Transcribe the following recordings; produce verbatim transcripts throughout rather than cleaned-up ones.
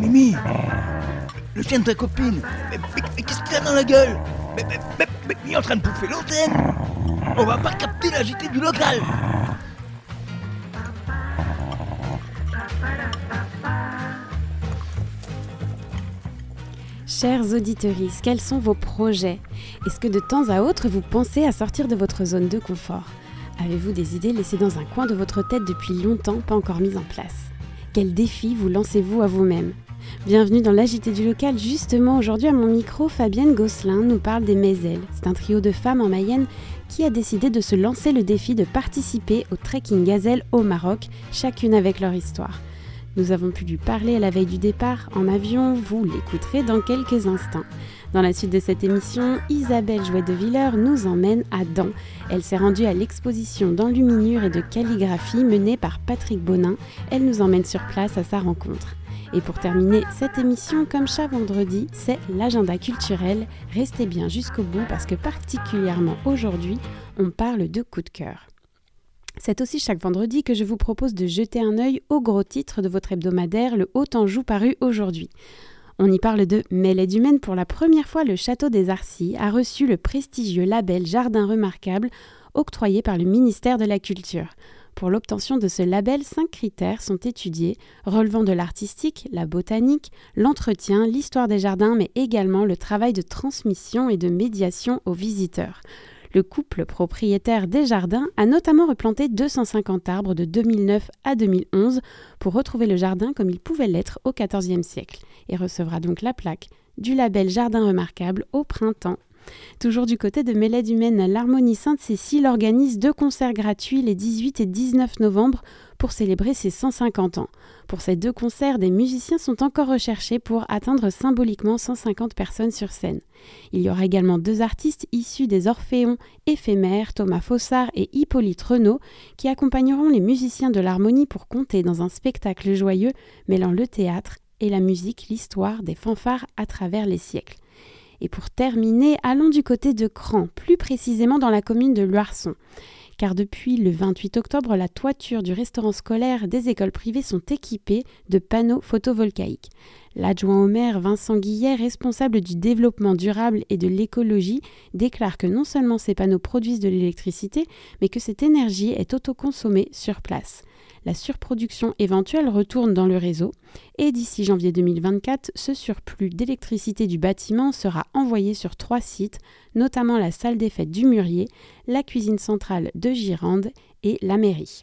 Mimi, le chien de ta copine, mais, mais- mais qu'est-ce qu'il a dans la gueule? mais, mais- mais- mais il est en train de bouffer l'antenne. On va pas capter la J T du local. Chers auditeurs, quels sont vos projets? Est-ce que de temps à autre, vous pensez à sortir de votre zone de confort? Avez-vous des idées laissées dans un coin de votre tête depuis longtemps, pas encore mises en place? Quels défis vous lancez-vous à vous-même? Bienvenue dans l'A J T du local. Justement, aujourd'hui à mon micro, Fabienne Gosselin nous parle des Mézelles. C'est un trio de femmes en Mayenne qui a décidé de se lancer le défi de participer au trekking gazelle au Maroc, chacune avec leur histoire. Nous avons pu lui parler à la veille du départ en avion, vous l'écouterez dans quelques instants. Dans la suite de cette émission, Isabelle Jouet de Villers nous emmène à Dans. Elle s'est rendue à l'exposition d'enluminure et de calligraphie menée par Patrick Bonin. Elle nous emmène sur place à sa rencontre. Et pour terminer cette émission, comme chaque vendredi, c'est l'agenda culturel. Restez bien jusqu'au bout parce que particulièrement aujourd'hui, on parle de coup de cœur. C'est aussi chaque vendredi que je vous propose de jeter un œil au gros titre de votre hebdomadaire, le Haut-Anjou paru aujourd'hui. On y parle de Mêlée du Maine. Pour la première fois, le château des Arcis a reçu le prestigieux label Jardin Remarquable octroyé par le ministère de la Culture. Pour l'obtention de ce label, cinq critères sont étudiés, relevant de l'artistique, la botanique, l'entretien, l'histoire des jardins, mais également le travail de transmission et de médiation aux visiteurs. Le couple propriétaire des jardins a notamment replanté deux cent cinquante arbres de deux mille neuf à deux mille onze pour retrouver le jardin comme il pouvait l'être au quatorzième siècle et recevra donc la plaque du label Jardin Remarquable au printemps. Toujours du côté de Mêlée du Maine, l'Harmonie Sainte-Cécile organise deux concerts gratuits les dix-huit et dix-neuf novembre pour célébrer ses cent cinquante ans. Pour ces deux concerts, des musiciens sont encore recherchés pour atteindre symboliquement cent cinquante personnes sur scène. Il y aura également deux artistes issus des Orphéons éphémères, Thomas Fossard et Hippolyte Renaud, qui accompagneront les musiciens de l'Harmonie pour compter dans un spectacle joyeux mêlant le théâtre et la musique, l'histoire des fanfares à travers les siècles. Et pour terminer, allons du côté de Cran, plus précisément dans la commune de Luarçon. Car depuis le vingt-huit octobre, la toiture du restaurant scolaire des écoles privées sont équipées de panneaux photovoltaïques. L'adjoint au maire Vincent Guillet, responsable du développement durable et de l'écologie, déclare que non seulement ces panneaux produisent de l'électricité, mais que cette énergie est autoconsommée sur place. La surproduction éventuelle retourne dans le réseau et d'ici janvier deux mille vingt-quatre, ce surplus d'électricité du bâtiment sera envoyé sur trois sites, notamment la salle des fêtes du Mûrier, la cuisine centrale de Gironde et la mairie.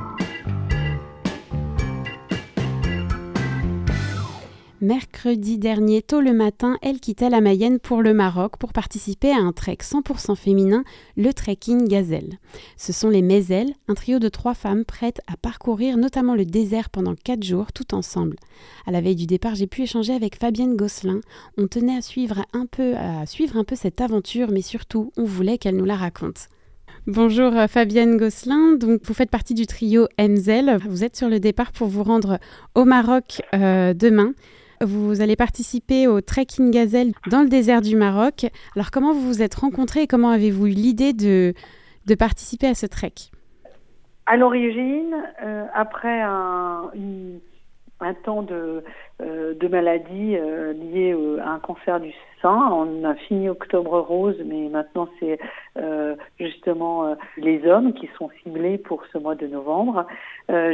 Mercredi dernier, tôt le matin, elle quittait la Mayenne pour le Maroc pour participer à un trek cent pour cent féminin, le trekking gazelle. Ce sont les Mézelles, un trio de trois femmes prêtes à parcourir notamment le désert pendant quatre jours tout ensemble. À la veille du départ, j'ai pu échanger avec Fabienne Gosselin. On tenait à suivre un peu, à suivre un peu cette aventure, mais surtout, on voulait qu'elle nous la raconte. Bonjour Fabienne Gosselin, donc vous faites partie du trio Mézelles. Vous êtes sur le départ pour vous rendre au Maroc euh, demain. Vous allez participer au trekking gazelle dans le désert du Maroc. Alors comment vous vous êtes rencontrés et comment avez-vous eu l'idée de, de participer à ce trek? À l'origine, euh, après un, une, un temps de, euh, de maladie euh, liée euh, à un cancer du sein, on a fini Octobre Rose, mais maintenant c'est euh, justement euh, les hommes qui sont ciblés pour ce mois de novembre. Euh,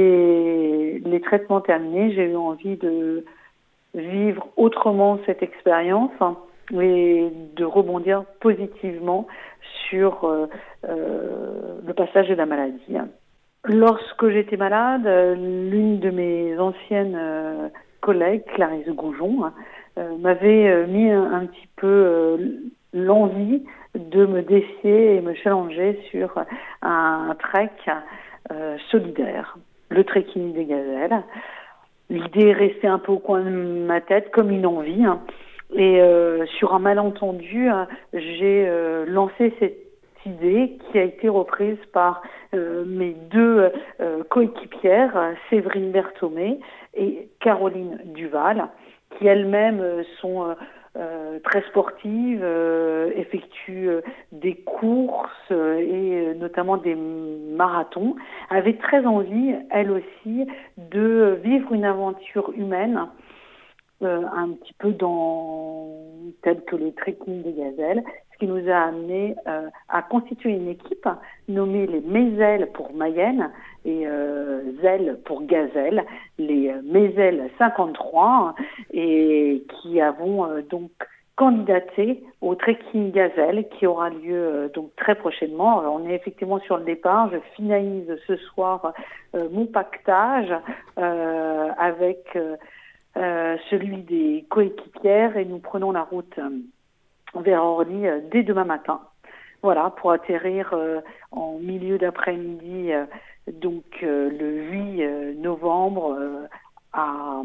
j'ai les traitements terminés, j'ai eu envie de vivre autrement cette expérience hein, et de rebondir positivement sur euh, euh, le passage de la maladie. Lorsque j'étais malade, l'une de mes anciennes euh, collègues, Clarisse Goujon, euh, m'avait euh, mis un, un petit peu euh, l'envie de me défier et me challenger sur un, un trek euh, solidaire, le trekking des gazelles. L'idée est restée un peu au coin de ma tête, comme une envie. Hein. Et euh, sur un malentendu, hein, j'ai euh, lancé cette idée qui a été reprise par euh, mes deux euh, coéquipières, Séverine Berthomé et Caroline Duval, qui elles-mêmes sont euh, euh, très sportives, euh, effectuent euh, des courses euh, et euh, notamment des marathons, avaient très envie, elles aussi, de vivre une aventure humaine euh, un petit peu dans tel que le trekking des gazelles, ce qui nous a amené euh, à constituer une équipe nommée les Mézelles pour Mayenne et euh, Zèles pour Gazelle, les euh, Mézelles cinquante-trois, et qui avons euh, donc candidaté au trekking Gazelle qui aura lieu euh, donc très prochainement. Alors, on est effectivement sur le départ. Je finalise ce soir euh, mon pactage euh, avec euh, euh, celui des coéquipières et nous prenons la route euh, vers Orly euh, dès demain matin. Voilà, pour atterrir euh, en milieu d'après-midi, euh, donc euh, le huit euh, novembre euh, à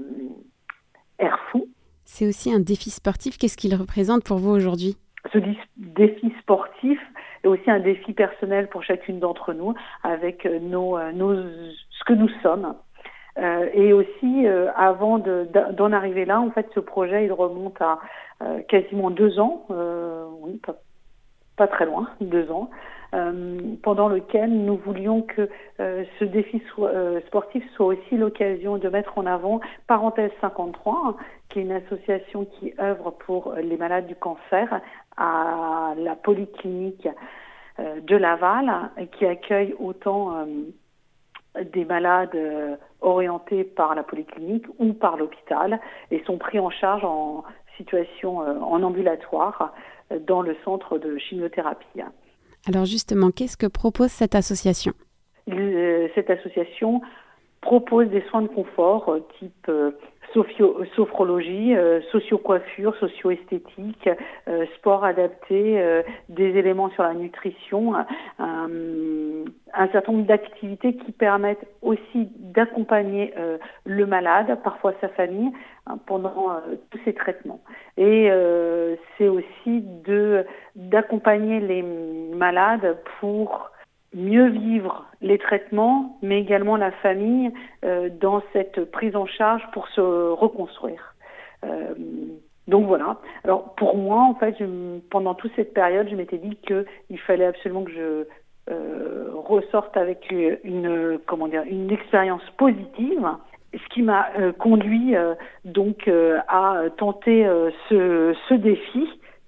euh, Erfou. C'est aussi un défi sportif. Qu'est-ce qu'il représente pour vous aujourd'hui ? Ce défi sportif est aussi un défi personnel pour chacune d'entre nous, avec nos, nos, ce que nous sommes. Euh, et aussi, euh, avant de, d'en arriver là, en fait, ce projet, il remonte à euh, quasiment deux ans, euh, oui, pas, pas très loin, deux ans, euh, pendant lequel nous voulions que euh, ce défi soit, euh, sportif soit aussi l'occasion de mettre en avant Parenthèse cinquante-trois, hein, qui est une association qui œuvre pour les malades du cancer à la polyclinique euh, de Laval, et qui accueille autant euh, des malades euh, orientés par la polyclinique ou par l'hôpital et sont pris en charge en situation euh, en ambulatoire euh, dans le centre de chimiothérapie. Alors justement, qu'est-ce que propose cette association ? Il, euh, Cette association propose des soins de confort euh, type euh, sophio, sophrologie, euh, socio-coiffure, socio-esthétique, euh, sport adapté, euh, des éléments sur la nutrition, euh, un certain nombre d'activités qui permettent aussi d'accompagner euh, le malade, parfois sa famille, hein, pendant euh, tous ces traitements. Et euh, c'est aussi de d'accompagner les malades pour mieux vivre les traitements, mais également la famille euh, dans cette prise en charge pour se reconstruire. Euh, donc voilà. Alors pour moi, en fait, je, pendant toute cette période, je m'étais dit qu'il fallait absolument que je euh, ressorte avec une, une comment dire une expérience positive. Ce qui m'a euh, conduit euh, donc euh, à tenter euh, ce, ce défi,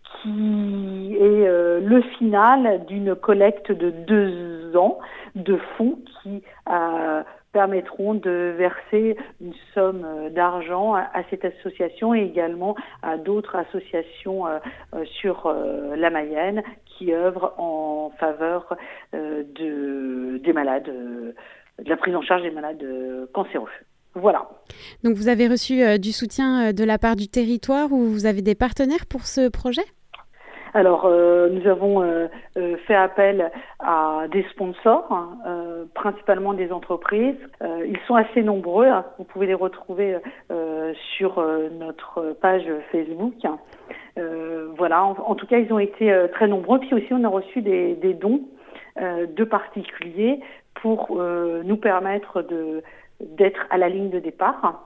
qui est euh, le final d'une collecte de deux ans de fonds qui euh, permettront de verser une somme d'argent à, à cette association et également à d'autres associations euh, euh, sur euh, la Mayenne qui œuvrent en faveur euh, de, des malades, euh, de la prise en charge des malades euh, cancéreux. Voilà. Donc vous avez reçu euh, du soutien euh, de la part du territoire ou vous avez des partenaires pour ce projet ? Alors, euh, nous avons euh, euh, fait appel à des sponsors, hein, euh, principalement des entreprises. Euh, ils sont assez nombreux. Hein. Vous pouvez les retrouver euh, sur euh, notre page Facebook. Hein. Euh, voilà. En, en tout cas, ils ont été euh, très nombreux. Puis aussi, on a reçu des, des dons euh, de particuliers pour euh, nous permettre de d'être à la ligne de départ.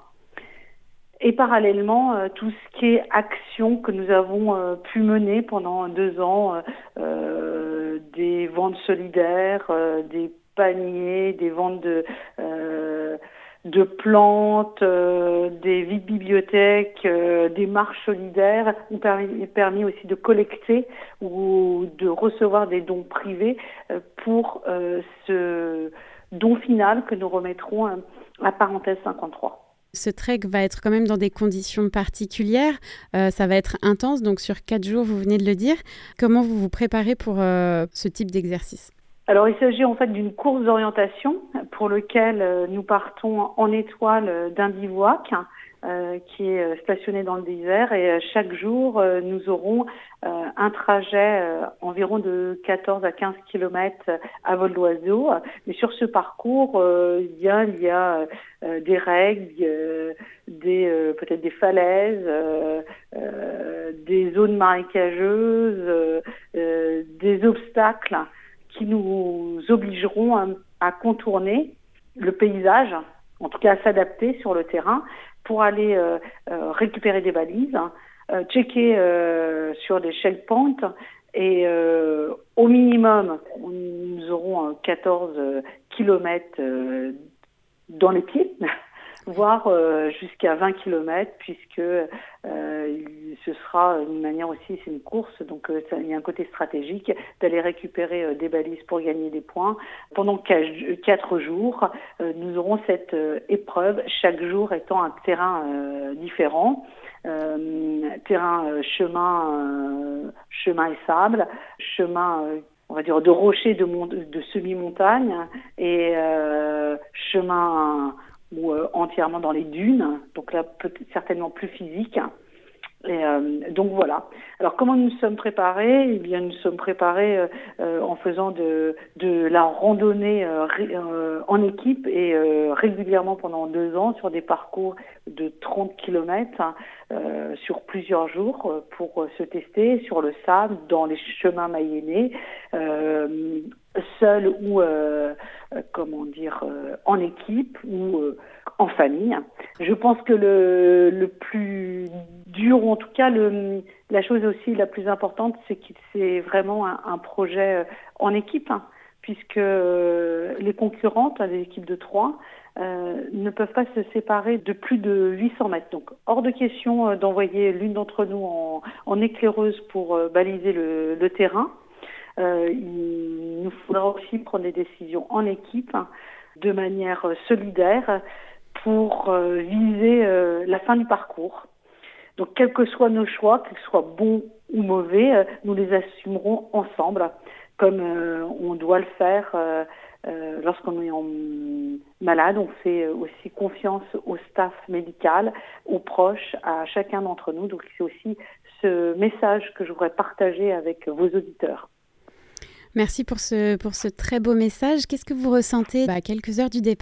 Et parallèlement, euh, tout ce qui est action que nous avons euh, pu mener pendant deux ans, euh, euh, des ventes solidaires, euh, des paniers, des ventes de, euh, de plantes, euh, des vides bibliothèques, euh, des marches solidaires, ont permis, permis aussi de collecter ou de recevoir des dons privés euh, pour euh, ce don final que nous remettrons à, à Parenthèse cinquante-trois. Ce trek va être quand même dans des conditions particulières. Euh, ça va être intense, donc sur quatre jours, vous venez de le dire. Comment vous vous préparez pour euh, ce type d'exercice ? Alors, il s'agit en fait d'une course d'orientation pour laquelle euh, nous partons en étoile d'un bivouac euh, qui est stationné dans le désert et euh, chaque jour, euh, nous aurons euh, un trajet euh, environ de quatorze à quinze kilomètres à vol d'oiseau. Mais sur ce parcours, euh, il y a, il y a euh, des règles, euh, des, euh, peut-être des falaises, euh, euh, des zones marécageuses, euh, euh, des obstacles qui nous obligeront à, à contourner le paysage, en tout cas à s'adapter sur le terrain pour aller euh, euh, récupérer des balises, euh, checker euh, sur des shell points et euh, au minimum, nous aurons quatorze kilomètres euh, dans les pieds voire euh, jusqu'à vingt kilomètres, puisque euh, ce sera une manière aussi, c'est une course, donc euh, ça, il y a un côté stratégique d'aller récupérer euh, des balises pour gagner des points. Pendant quatre jours, euh, nous aurons cette euh, épreuve, chaque jour étant un terrain euh, différent. Euh, terrain euh, chemin euh, chemin et sable, chemin euh, on va dire de rochers de, mont- de semi-montagne et euh, chemin ou euh, entièrement dans les dunes, donc là peut-être certainement plus physique. Et euh, donc voilà. Alors comment nous nous sommes préparés ? Eh bien nous nous sommes préparés euh, euh, en faisant de, de la randonnée euh, ré, euh, en équipe et euh, régulièrement pendant deux ans sur des parcours de trente kilomètres hein, euh, sur plusieurs jours euh, pour euh, se tester sur le sable, dans les chemins mayennais, euh, seul ou euh, euh, comment dire euh, en équipe ou euh, en famille. Je pense que le, le plus dur, ou en tout cas le, la chose aussi la plus importante, c'est que c'est vraiment un, un projet en équipe, hein, puisque les concurrentes, les équipes de trois, euh, ne peuvent pas se séparer de plus de huit cents mètres. Donc hors de question d'envoyer l'une d'entre nous en, en éclaireuse pour baliser le, le terrain. Euh, il nous faudra aussi prendre des décisions en équipe, hein, de manière solidaire, pour euh, viser euh, la fin du parcours. Donc, quels que soient nos choix, qu'ils soient bons ou mauvais, euh, nous les assumerons ensemble, comme euh, on doit le faire euh, euh, lorsqu'on est en malade. On fait aussi confiance au staff médical, aux proches, à chacun d'entre nous. Donc, c'est aussi ce message que je voudrais partager avec vos auditeurs. Merci pour ce, pour ce très beau message. Qu'est-ce que vous ressentez bah, à quelques heures du départ ?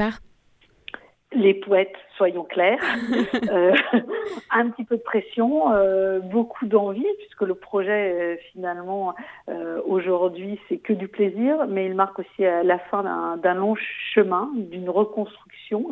Les poètes, soyons clairs, euh, un petit peu de pression, euh, beaucoup d'envie, puisque le projet, euh, finalement, euh, aujourd'hui, c'est que du plaisir, mais il marque aussi la fin d'un, d'un long chemin, d'une reconstruction,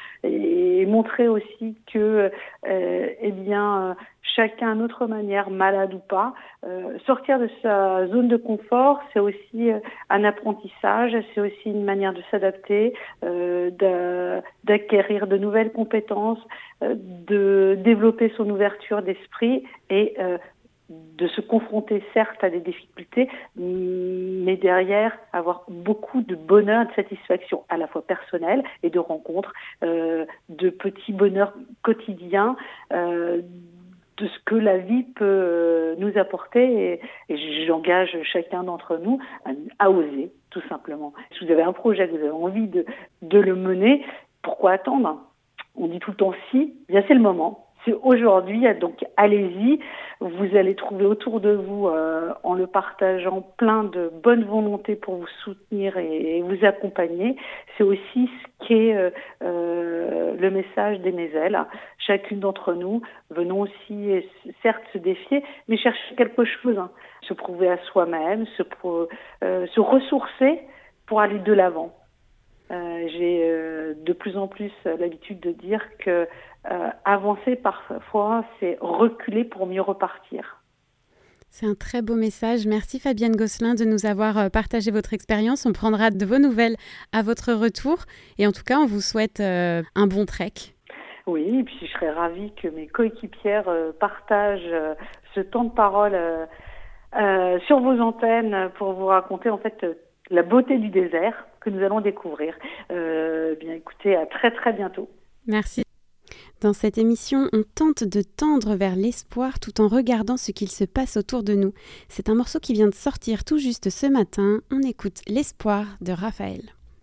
et montrer aussi que, euh, eh bien, chacun à notre manière, malade ou pas, euh, sortir de sa zone de confort, c'est aussi euh, un apprentissage, c'est aussi une manière de s'adapter, euh, de, d'acquérir de nouvelles compétences, euh, de développer son ouverture d'esprit et euh, de se confronter certes à des difficultés, mais derrière avoir beaucoup de bonheur et de satisfaction à la fois personnelle et de rencontres, euh, de petits bonheurs quotidiens, euh, de ce que la vie peut nous apporter, et, et j'engage chacun d'entre nous à, à oser, tout simplement. Si vous avez un projet, que vous avez envie de, de le mener, pourquoi attendre ? On dit tout le temps si, bien c'est le moment. C'est aujourd'hui, donc allez-y. Vous allez trouver autour de vous, euh, en le partageant, plein de bonne volonté pour vous soutenir et, et vous accompagner. C'est aussi ce qu'est euh, euh, le message des Mézelles. Chacune d'entre nous, venons aussi, certes, se défier, mais chercher quelque chose, hein. Se prouver à soi-même, se, pro, euh, se ressourcer pour aller de l'avant. Euh, j'ai euh, de plus en plus l'habitude de dire que euh, avancer parfois, c'est reculer pour mieux repartir. C'est un très beau message. Merci Fabienne Gosselin de nous avoir partagé votre expérience. On prendra de vos nouvelles à votre retour. Et en tout cas, on vous souhaite euh, un bon trek. Oui, et puis je serais ravie que mes coéquipières euh, partagent euh, ce temps de parole euh, euh, sur vos antennes pour vous raconter en fait la beauté du désert que nous allons découvrir. Euh, bien écoutez, à très très bientôt. Merci. Dans cette émission, on tente de tendre vers l'espoir tout en regardant ce qu'il se passe autour de nous. C'est un morceau qui vient de sortir tout juste ce matin. On écoute L'espoir de Raphaël.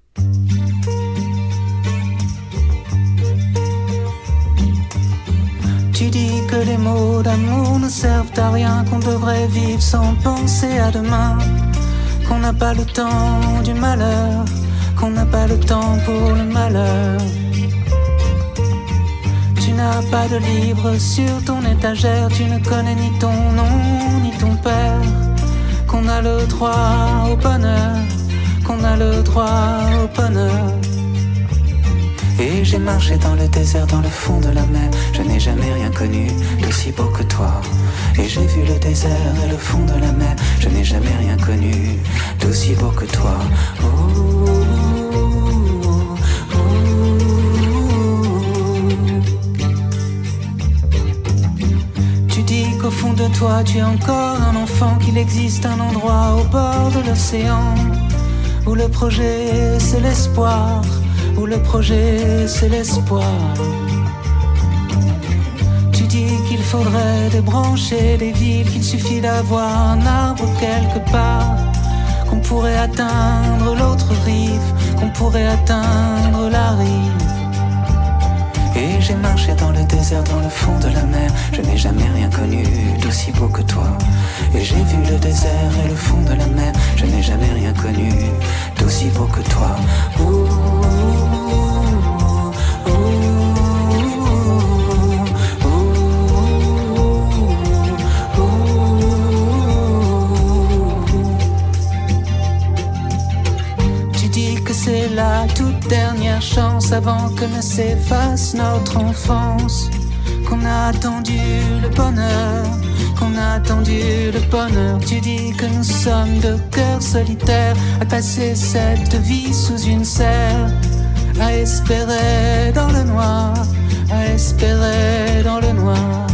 Tu dis que les mots d'amour ne servent à rien, qu'on devrait vivre sans penser à demain, qu'on n'a pas le temps du malheur, qu'on n'a pas le temps pour le malheur. Tu n'as pas de livre sur ton étagère, tu ne connais ni ton nom ni ton père, qu'on a le droit au bonheur, qu'on a le droit au bonheur. Et j'ai marché dans le désert, dans le fond de la mer, je n'ai jamais rien connu d'aussi beau que toi. Et j'ai vu le désert et le fond de la mer, je n'ai jamais rien connu d'aussi beau que toi. Oh, oh, oh, oh. toi tu es encore un enfant, qu'il existe un endroit au bord de l'océan où le projet c'est l'espoir, où le projet c'est l'espoir. Tu dis qu'il faudrait débrancher des villes, qu'il suffit d'avoir un arbre quelque part, qu'on pourrait atteindre l'autre rive, qu'on pourrait atteindre la rive. Et j'ai marché dans le désert, dans le fond de la mer, je n'ai jamais rien connu d'aussi beau que toi. Et j'ai vu le désert et le fond de la mer, je n'ai jamais rien connu d'aussi beau que toi. Ouh, ouh, c'est la toute dernière chance avant que ne s'efface notre enfance, qu'on a attendu le bonheur, qu'on a attendu le bonheur. Tu dis que nous sommes deux cœurs solitaires à passer cette vie sous une serre, à espérer dans le noir, à espérer dans le noir.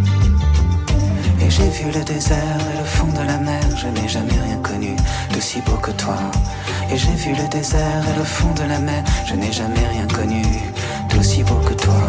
Et j'ai vu le désert et le fond de la mer, je n'ai jamais rien connu d'aussi beau que toi. Et j'ai vu le désert et le fond de la mer, je n'ai jamais rien connu d'aussi beau que toi.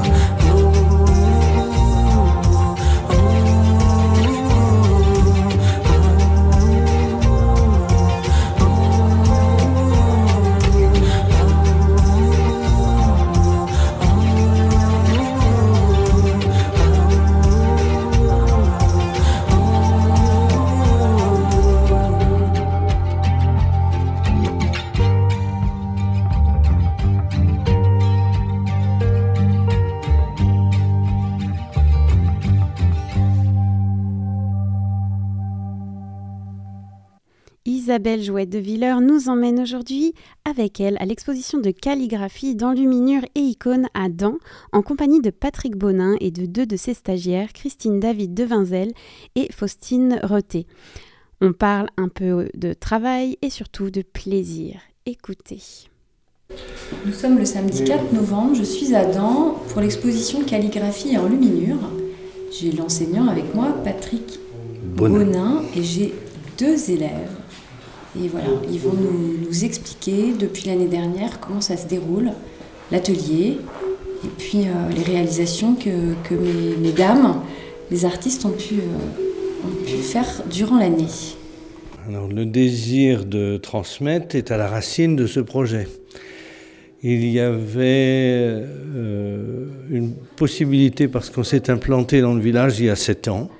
Isabelle Jouette de Villers nous emmène aujourd'hui avec elle à l'exposition de calligraphie d'enluminure et icônes à Daen, en compagnie de Patrick Bonin et de deux de ses stagiaires, Christine David de Vinzel et Faustine Reté. On parle un peu de travail et surtout de plaisir. Écoutez. Nous sommes le samedi quatre novembre, je suis à Daen pour l'exposition calligraphie et enluminure. J'ai l'enseignant avec moi, Patrick Bonin, Bonin et j'ai deux élèves. Et voilà, ils vont nous, nous expliquer depuis l'année dernière comment ça se déroule, l'atelier, et puis euh, les réalisations que, que mes, mes dames, les artistes ont pu, euh, ont pu faire durant l'année. Alors, le désir de transmettre est à la racine de ce projet. Il y avait euh, une possibilité, parce qu'on s'est implanté dans le village il y a sept ans,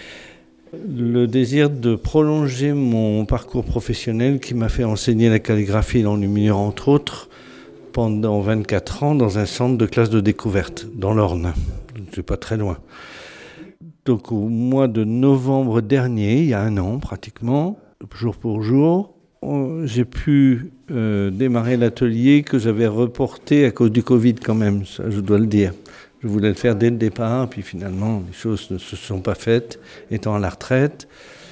le désir de prolonger mon parcours professionnel qui m'a fait enseigner la calligraphie et l'enluminure, entre autres, pendant vingt-quatre ans dans un centre de classe de découverte, dans l'Orne. C'est pas très loin. Donc au mois de novembre dernier, il y a un an pratiquement, jour pour jour, j'ai pu euh, démarrer l'atelier que j'avais reporté à cause du Covid quand même, ça je dois le dire. Je voulais le faire dès le départ, puis finalement, les choses ne se sont pas faites, étant à la retraite.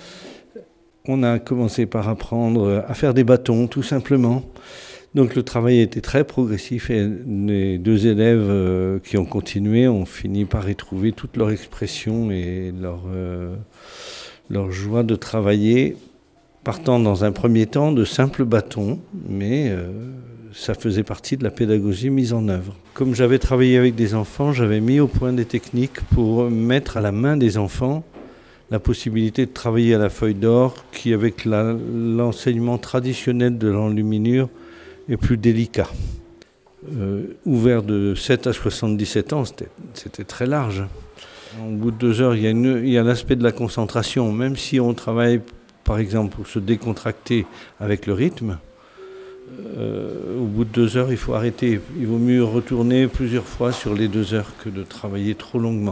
On a commencé par apprendre à faire des bâtons, tout simplement. Donc le travail était très progressif et les deux élèves qui ont continué ont fini par y trouver toute leur expression et leur, euh, leur joie de travailler, partant dans un premier temps de simples bâtons, mais euh, ça faisait partie de la pédagogie mise en œuvre. Comme j'avais travaillé avec des enfants, j'avais mis au point des techniques pour mettre à la main des enfants la possibilité de travailler à la feuille d'or, qui avec la, l'enseignement traditionnel de l'enluminure est plus délicat. Euh, ouvert de sept à soixante-dix-sept ans, c'était, c'était très large. Au bout de deux heures, il y a, une, il y a l'aspect de la concentration. Même si on travaille, par exemple, pour se décontracter avec le rythme, Euh, au bout de deux heures, il faut arrêter. Il vaut mieux retourner plusieurs fois sur les deux heures que de travailler trop longuement.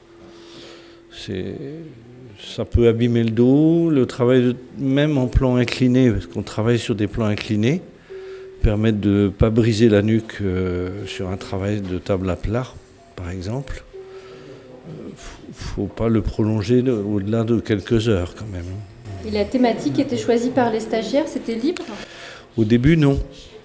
C'est, ça peut abîmer le dos. Le travail, de, même en plan incliné, parce qu'on travaille sur des plans inclinés, permet de ne pas briser la nuque euh, sur un travail de table à plat, par exemple. Il ne faut pas le prolonger de, au-delà de quelques heures quand même. Et la thématique était choisie par les stagiaires, c'était libre ? Au début, non.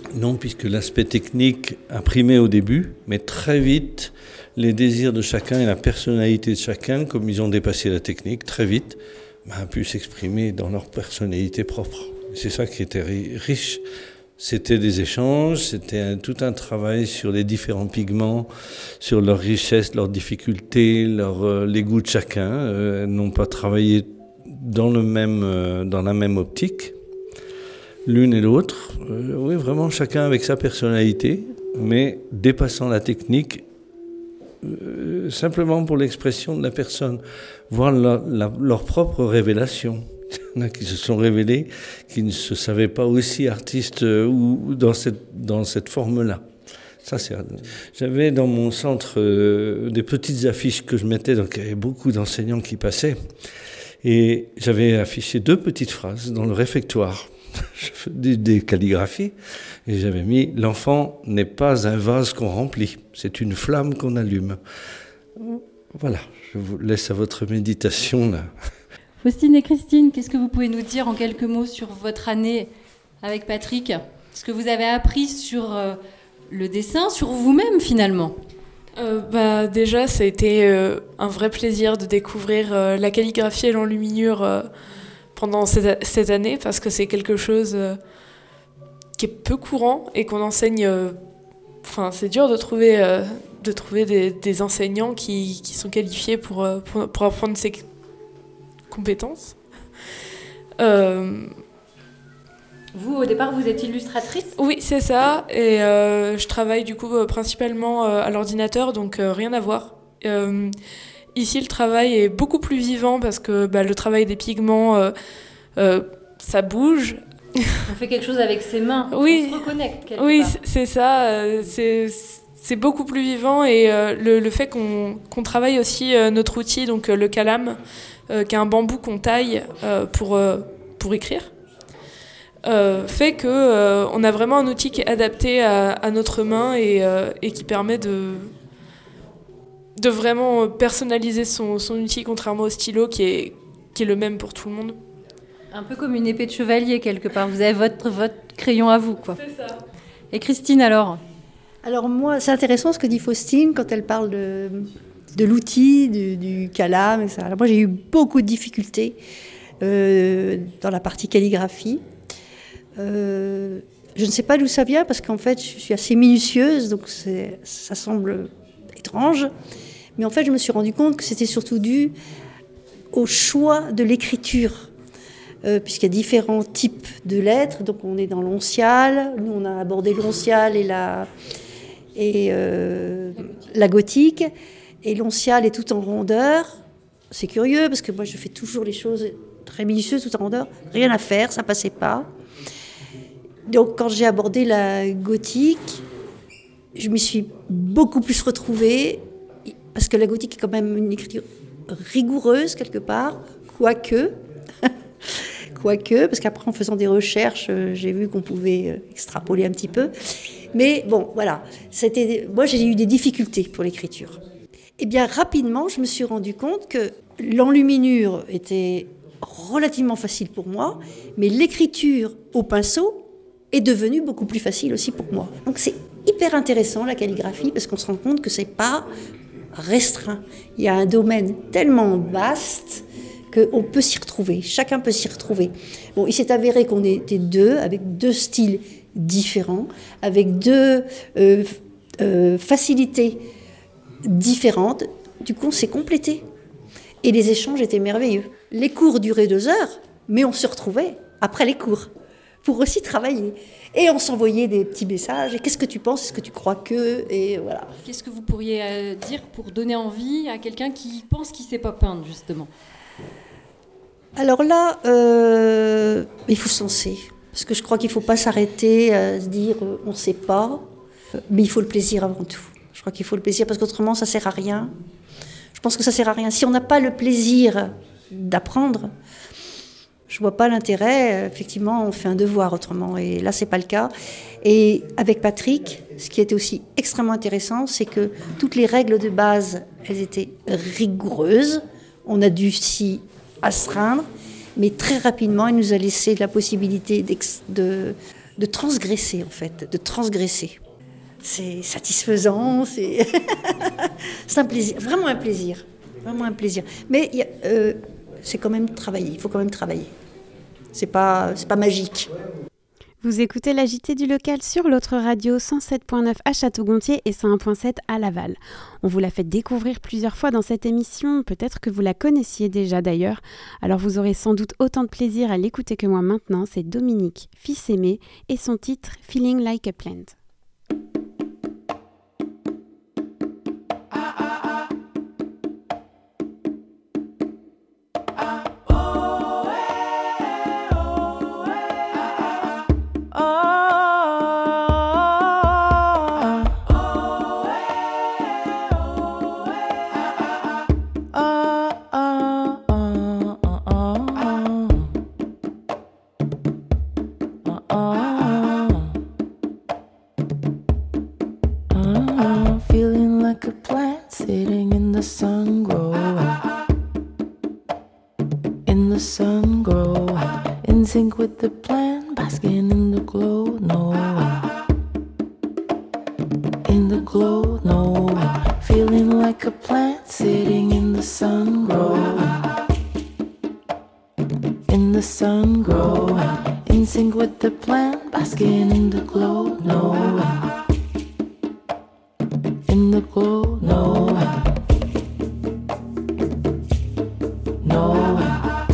Non, puisque l'aspect technique a primé au début, mais très vite, les désirs de chacun et la personnalité de chacun, comme ils ont dépassé la technique, très vite, ben, a pu s'exprimer dans leur personnalité propre. C'est ça qui était riche. C'était des échanges, c'était un, tout un travail sur les différents pigments, sur leurs richesses, leurs difficultés, leur, euh, les goûts de chacun. Euh, elles n'ont pas travaillé dans, le même, euh, dans la même optique, l'une et l'autre. Euh, oui, vraiment chacun avec sa personnalité, mais dépassant la technique, euh, simplement pour l'expression de la personne, voir la, la, leur propre révélation. Il y en a qui se sont révélés, qui ne se savaient pas aussi artistes ou, ou dans cette, dans cette forme-là. Ça, c'est... J'avais dans mon centre euh, des petites affiches que je mettais, donc il y avait beaucoup d'enseignants qui passaient. Et j'avais affiché deux petites phrases dans le réfectoire, des, des calligraphies, et j'avais mis « L'enfant n'est pas un vase qu'on remplit, c'est une flamme qu'on allume ». Voilà, je vous laisse à votre méditation là. Faustine et Christine, qu'est-ce que vous pouvez nous dire en quelques mots sur votre année avec Patrick ? Ce que vous avez appris sur euh, le dessin, sur vous-même finalement ? euh, bah, Déjà, ça a été euh, un vrai plaisir de découvrir euh, la calligraphie et l'enluminure euh, pendant cette, cette année, parce que c'est quelque chose euh, qui est peu courant et qu'on enseigne... Enfin, euh, c'est dur de trouver, euh, de trouver des, des enseignants qui, qui sont qualifiés pour, euh, pour, pour apprendre ces compétences. Euh... Vous, au départ, vous êtes illustratrice ? Oui, c'est ça. Et euh, je travaille du coup euh, principalement euh, à l'ordinateur, donc euh, rien à voir. Euh, ici, le travail est beaucoup plus vivant parce que bah, le travail des pigments, euh, euh, ça bouge. On fait quelque chose avec ses mains. Oui. On se reconnecte quelque oui, part. c'est ça. Euh, c'est, c'est beaucoup plus vivant. Et euh, le, le fait qu'on, qu'on travaille aussi euh, notre outil, donc euh, le calame, Euh, qui est un bambou qu'on taille euh, pour, euh, pour écrire, euh, fait qu'on euh, a vraiment un outil qui est adapté à, à notre main et, euh, et qui permet de, de vraiment personnaliser son, son outil, contrairement au stylo qui est, qui est le même pour tout le monde. Un peu comme une épée de chevalier quelque part, vous avez votre, votre crayon à vous, quoi. C'est ça. Et Christine alors ? Alors moi, c'est intéressant ce que dit Faustine quand elle parle de... de l'outil, du, du calame, et ça. Alors moi, j'ai eu beaucoup de difficultés euh, dans la partie calligraphie. Euh, je ne sais pas d'où ça vient, parce qu'en fait, je suis assez minutieuse, donc c'est, ça semble étrange. Mais en fait, je me suis rendu compte que c'était surtout dû au choix de l'écriture, euh, puisqu'il y a différents types de lettres. Donc on est dans l'onciale, nous on a abordé l'onciale et la, et, euh, la gothique. Et l'onciale est tout en rondeur. C'est curieux, parce que moi, je fais toujours les choses très minutieuses, tout en rondeur. Rien à faire, ça ne passait pas. Donc, quand j'ai abordé la gothique, je m'y suis beaucoup plus retrouvée, parce que la gothique est quand même une écriture rigoureuse, quelque part, quoique. quoique, parce qu'après, en faisant des recherches, j'ai vu qu'on pouvait extrapoler un petit peu. Mais bon, voilà. C'était... Moi, j'ai eu des difficultés pour l'écriture. Eh bien, rapidement, je me suis rendu compte que l'enluminure était relativement facile pour moi, mais l'écriture au pinceau est devenue beaucoup plus facile aussi pour moi. Donc, c'est hyper intéressant, la calligraphie, parce qu'on se rend compte que c'est pas restreint. Il y a un domaine tellement vaste qu'on peut s'y retrouver. Chacun peut s'y retrouver. Bon, il s'est avéré qu'on était deux, avec deux styles différents, avec deux euh, euh, facilités différentes. Du coup, on s'est complété. Et les échanges étaient merveilleux. Les cours duraient deux heures, mais on se retrouvait après les cours pour aussi travailler. Et on s'envoyait des petits messages. Et qu'est-ce que tu penses ? Est-ce que tu crois que ? Et voilà. Qu'est-ce que vous pourriez euh, dire pour donner envie à quelqu'un qui pense qu'il ne sait pas peindre, justement ? Alors là, euh, il faut se lancer. Parce que je crois qu'il ne faut pas s'arrêter à se dire euh, on ne sait pas. Mais il faut le plaisir avant tout. Je crois qu'il faut le plaisir, parce qu'autrement, ça ne sert à rien. Je pense que ça ne sert à rien. Si on n'a pas le plaisir d'apprendre, je ne vois pas l'intérêt. Effectivement, on fait un devoir autrement. Et là, ce n'est pas le cas. Et avec Patrick, ce qui était aussi extrêmement intéressant, c'est que toutes les règles de base, elles étaient rigoureuses. On a dû s'y astreindre. Mais très rapidement, il nous a laissé la possibilité de, de transgresser, en fait, de transgresser. C'est satisfaisant, c'est, c'est un plaisir, vraiment un plaisir, vraiment un plaisir. Mais y a, euh, c'est quand même travailler, il faut quand même travailler. C'est pas, c'est pas magique. Vous écoutez la J T du local sur l'autre radio cent sept virgule neuf à Château-Gontier et cent un virgule sept à Laval. On vous l'a fait découvrir plusieurs fois dans cette émission, peut-être que vous la connaissiez déjà d'ailleurs, alors vous aurez sans doute autant de plaisir à l'écouter que moi maintenant. C'est Dominique Fils-Aimé et son titre « Feeling Like a Plant ». Sync with the plant, basking in the glow, knowing, in the glow, knowing, feeling like a plant sitting in the sun, growing, in the sun, growing, in sync with the plant, basking in the glow, knowing, in the glow, knowing, knowing.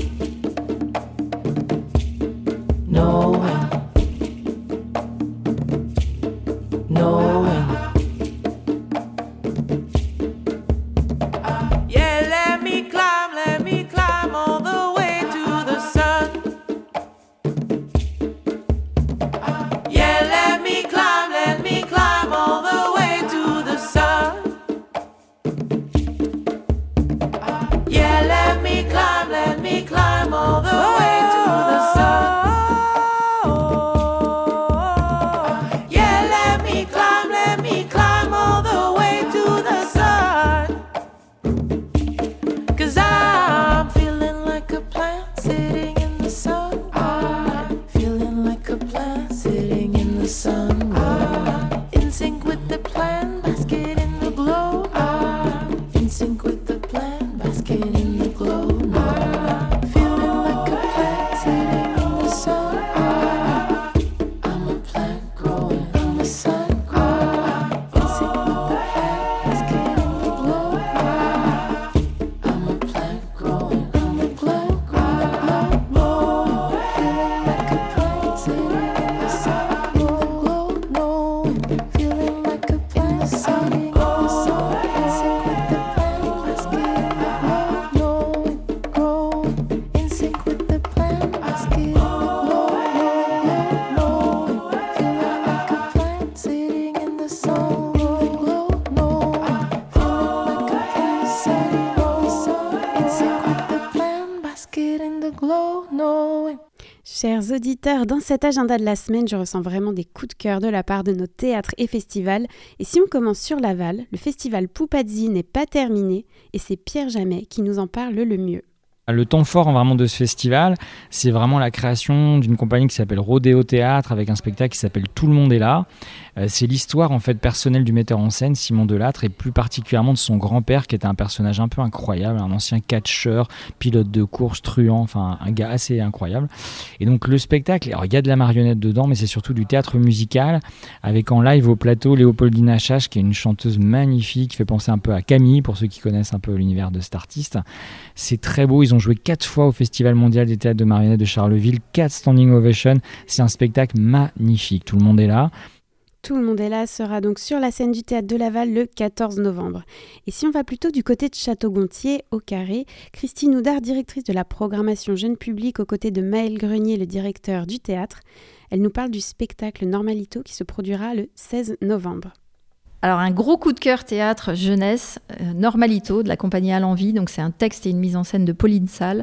Chers auditeurs, dans cet agenda de la semaine, je ressens vraiment des coups de cœur de la part de nos théâtres et festivals. Et si on commence sur Laval, le festival Poupazzi n'est pas terminé et c'est Pierre Jamet qui nous en parle le mieux. Le temps fort vraiment de ce festival, c'est vraiment la création d'une compagnie qui s'appelle Rodéo Théâtre avec un spectacle qui s'appelle Tout le monde est là. Euh, c'est l'histoire en fait personnelle du metteur en scène Simon Delattre et plus particulièrement de son grand-père qui était un personnage un peu incroyable, un ancien catcheur, pilote de course, truand, enfin un gars assez incroyable. Et donc le spectacle, alors il y a de la marionnette dedans mais c'est surtout du théâtre musical avec en live au plateau Léopoldine Achache qui est une chanteuse magnifique qui fait penser un peu à Camille pour ceux qui connaissent un peu l'univers de cet artiste. C'est très beau, ils ont joué quatre fois au Festival mondial des théâtres de marionnettes de Charleville, quatre standing ovations, c'est un spectacle magnifique, tout le monde est là. Tout le monde est là sera donc sur la scène du théâtre de Laval le quatorze novembre. Et si on va plutôt du côté de Château-Gontier, au Carré, Christine Houdard, directrice de la programmation jeune public aux côtés de Maël Grenier, le directeur du théâtre, elle nous parle du spectacle Normalito qui se produira le seize novembre. Alors un gros coup de cœur théâtre jeunesse, euh, Normalito de la compagnie À l'Envie, donc c'est un texte et une mise en scène de Pauline Salle.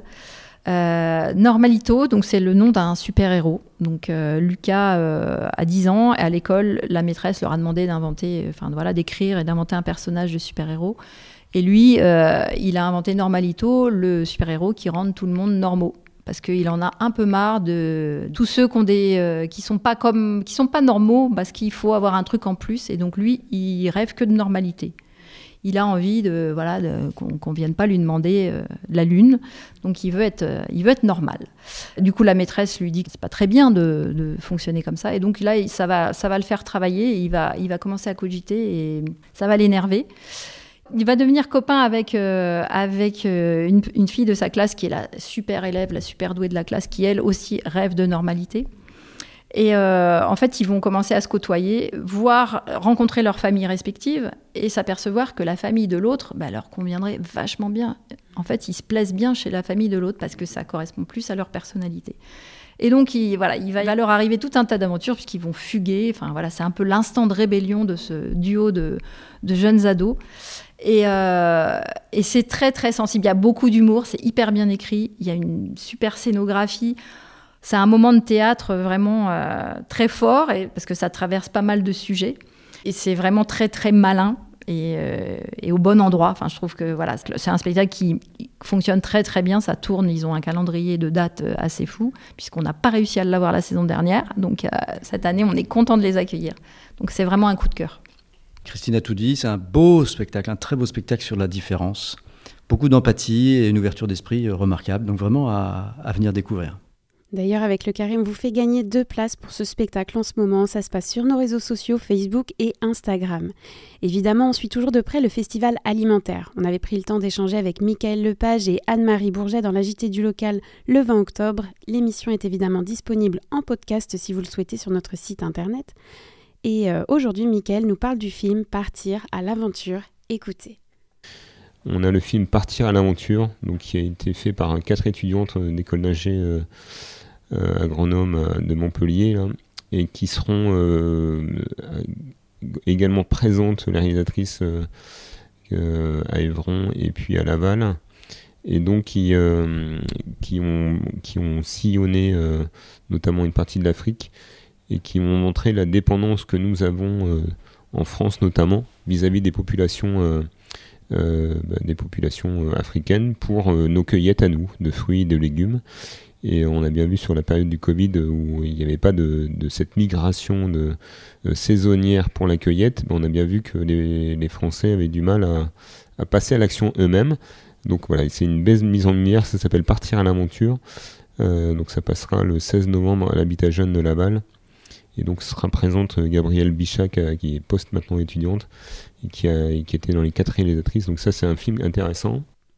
Euh, Normalito, donc c'est le nom d'un super-héros. Donc euh, Lucas euh, a dix ans et à l'école, la maîtresse leur a demandé d'inventer, enfin voilà, d'écrire et d'inventer un personnage de super-héros. Et lui, euh, il a inventé Normalito, le super-héros qui rend tout le monde normaux. parce qu'il en a un peu marre de tous ceux qui ont des, euh, qui sont pas comme, qui sont pas normaux, parce qu'il faut avoir un truc en plus. Et donc lui, il rêve que de normalité. Il a envie de, voilà, de, qu'on, qu'on vienne pas lui demander euh, la lune. Donc il veut être, euh, il veut être normal. Du coup, la maîtresse lui dit que c'est pas très bien de, de fonctionner comme ça. Et donc là, ça va, ça va le faire travailler. Et il va, il va commencer à cogiter et ça va l'énerver. Il va devenir copain avec, euh, avec euh, une, une fille de sa classe qui est la super élève, la super douée de la classe, qui elle aussi rêve de normalité. Et euh, en fait, ils vont commencer à se côtoyer, voir, rencontrer leurs familles respectives et s'apercevoir que la famille de l'autre bah, leur conviendrait vachement bien. En fait, ils se plaisent bien chez la famille de l'autre parce que ça correspond plus à leur personnalité. Et donc, il, voilà, il va leur arriver tout un tas d'aventures puisqu'ils vont fuguer. Enfin, voilà, c'est un peu l'instant de rébellion de ce duo de, de jeunes ados. Et, euh, et c'est très, très sensible. Il y a beaucoup d'humour, c'est hyper bien écrit. Il y a une super scénographie. C'est un moment de théâtre vraiment euh, très fort et, parce que ça traverse pas mal de sujets. Et c'est vraiment très, très malin et, euh, et au bon endroit. Enfin, je trouve que voilà, c'est un spectacle qui fonctionne très, très bien. Ça tourne, ils ont un calendrier de dates assez fou puisqu'on n'a pas réussi à l'avoir la saison dernière. Donc, euh, cette année, on est content de les accueillir. Donc, c'est vraiment un coup de cœur. Christine a tout dit, c'est un beau spectacle, un très beau spectacle sur la différence. Beaucoup d'empathie et une ouverture d'esprit remarquable. Donc, vraiment à, à venir découvrir. D'ailleurs, avec le Carême, vous fait gagner deux places pour ce spectacle en ce moment. Ça se passe sur nos réseaux sociaux, Facebook et Instagram. Évidemment, on suit toujours de près le festival alimentaire. On avait pris le temps d'échanger avec Mickaël Lepage et Anne-Marie Bourget dans la J T du local le vingt octobre. L'émission est évidemment disponible en podcast si vous le souhaitez sur notre site internet. Et euh, aujourd'hui, Mickaël nous parle du film Partir à l'aventure. Écoutez. On a le film Partir à l'aventure, donc, qui a été fait par quatre étudiantes d'école d'ingé euh, euh, agronome de Montpellier, là, et qui seront euh, également présentes, les réalisatrices euh, euh, à Évron et puis à Laval, et donc qui, euh, qui, ont, qui ont sillonné euh, notamment une partie de l'Afrique, et qui ont montré la dépendance que nous avons euh, en France notamment vis-à-vis des populations euh, Euh, bah, des populations euh, africaines pour euh, nos cueillettes à nous, de fruits et de légumes. Et on a bien vu sur la période du Covid où il n'y avait pas de, de cette migration de, euh, saisonnière pour la cueillette, bah, on a bien vu que les, les Français avaient du mal à, à passer à l'action eux-mêmes. Donc voilà, c'est une belle mise en lumière, ça s'appelle Partir à l'aventure. Euh, donc ça passera le seize novembre à l'Habitat Jeune de Laval. Et donc sera présente Gabrielle Bichac, qui est post maintenant étudiante, et qui, a, et qui était dans les quatre réalisatrices. Donc ça, c'est un film intéressant.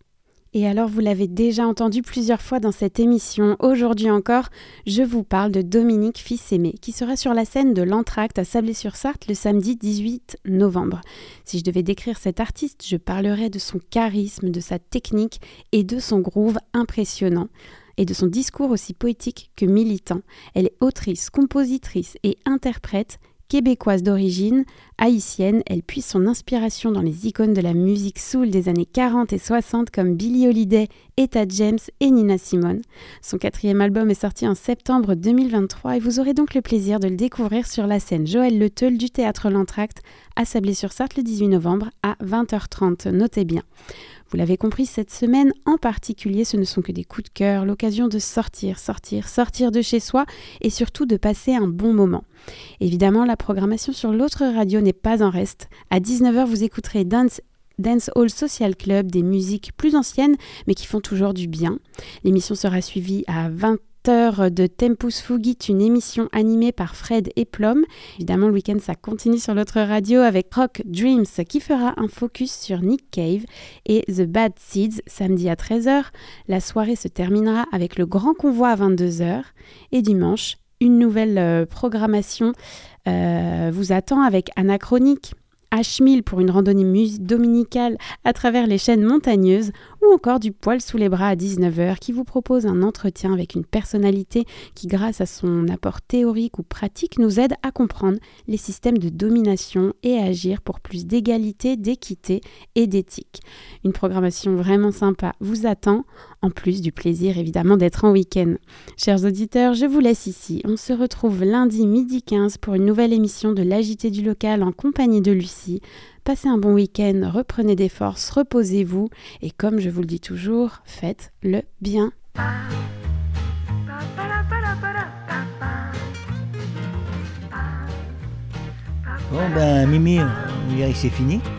Et alors, vous l'avez déjà entendu plusieurs fois dans cette émission. Aujourd'hui encore, je vous parle de Dominique Fils-Aimé, qui sera sur la scène de l'Entracte à Sablé-sur-Sarthe le samedi dix-huit novembre. Si je devais décrire cet artiste, je parlerais de son charisme, de sa technique et de son groove impressionnant. Et de son discours aussi poétique que militant. Elle est autrice, compositrice et interprète, québécoise d'origine, haïtienne. Elle puise son inspiration dans les icônes de la musique soul des années quarante et soixante comme Billie Holiday, Etta James et Nina Simone. Son quatrième album est sorti en septembre deux mille vingt-trois et vous aurez donc le plaisir de le découvrir sur la scène Joël Le Teul du Théâtre L'Entracte à Sablé-sur-Sarthe le dix-huit novembre à vingt heures trente. Notez bien. Vous l'avez compris, cette semaine en particulier, ce ne sont que des coups de cœur, l'occasion de sortir, sortir, sortir de chez soi et surtout de passer un bon moment. Évidemment, la programmation sur l'autre radio n'est pas en reste. À dix-neuf heures, vous écouterez Dance Dance Hall Social Club, des musiques plus anciennes mais qui font toujours du bien. L'émission sera suivie à vingt heures de Tempus Fugit, une émission animée par Fred et Plum. Évidemment, le week-end, ça continue sur l'autre radio avec Rock Dreams qui fera un focus sur Nick Cave et The Bad Seeds samedi à treize heures. La soirée se terminera avec le Grand Convoi à vingt-deux heures et dimanche, une nouvelle euh, programmation euh, vous attend avec Anachronique, H mille pour une randonnée mus- dominicale à travers les chaînes montagneuses ou encore du poil sous les bras à dix-neuf heures qui vous propose un entretien avec une personnalité qui, grâce à son apport théorique ou pratique, nous aide à comprendre les systèmes de domination et à agir pour plus d'égalité, d'équité et d'éthique. Une programmation vraiment sympa vous attend, en plus du plaisir évidemment d'être en week-end. Chers auditeurs, je vous laisse ici. On se retrouve lundi midi quinze pour une nouvelle émission de l'A J T du local en compagnie de Lucie. Passez un bon week-end, reprenez des forces, reposez-vous et comme je vous le dis toujours, faites le bien. Bon ben Mimi, on dirait que c'est fini.